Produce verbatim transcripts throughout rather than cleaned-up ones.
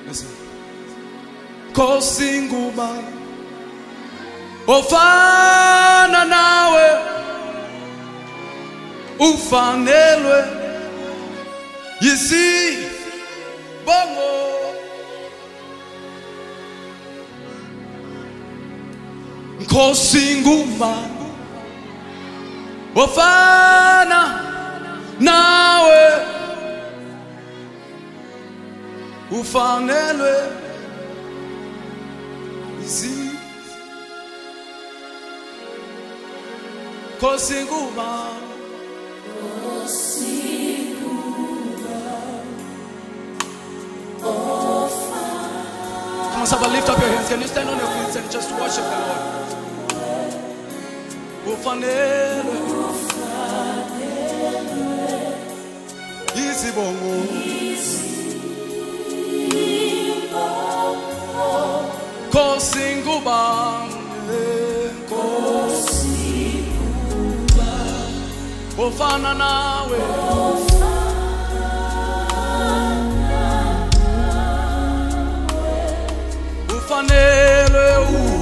Listen. Nkosi ngubani ofana nawe, ufanelwe yizibongo. Nkosi ngubani ofana nawe, ufanelwe yizibongo. Nkosi ngubani, Nkosi ngubani ofana. Come on, somebody lift up your hands. Can you stand on your feet and just worship the Lord? Ufanelwe yizibongo. Nkosi ngubani, Nkosi ngubani ofana nawe, ufanelwe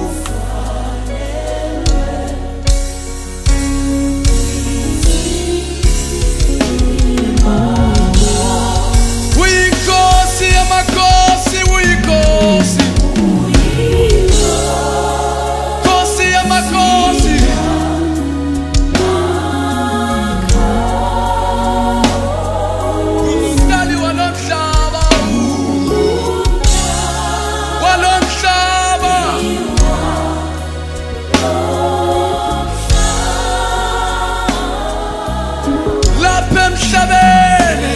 uyinkosi yamakhosi, uyinkosi, Nkosi yamakhosi, umdali walomhlaba, walomhlaba, lapha emhlabeni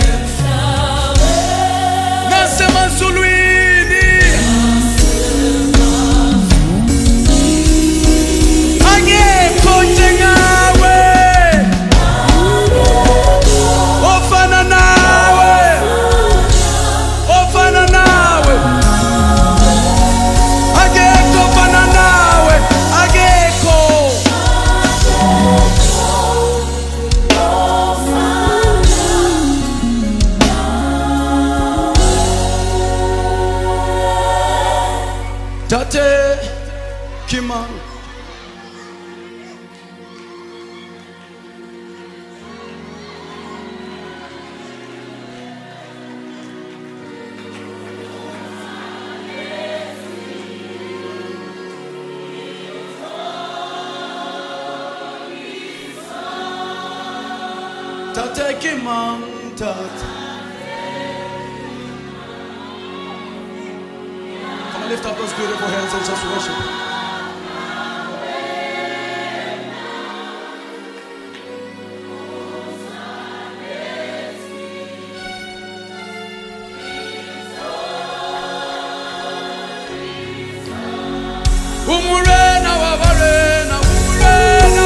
nasemazulwini, angekho njengawe, ofana nawe, ofana nawe, angekho ofana nawe, angekho. Tate Kimang, Tate Kimang, Tate. Come on, lift up those beautiful hands and just worship. Umurena wabarena, umurena,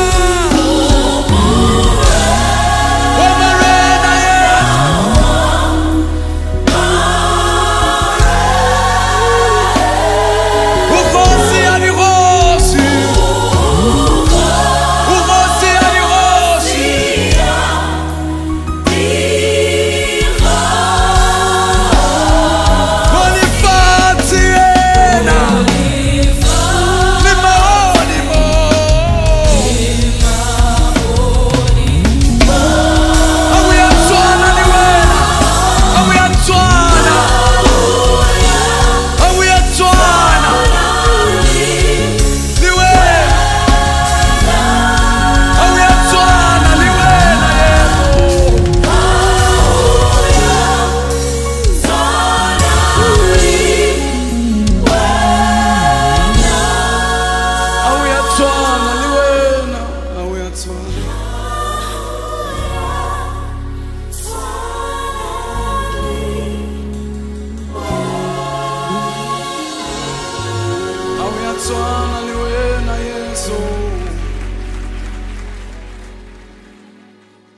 umurena, yeah. Ukosi alirosi, ukosi alirosi, bonifati ena. So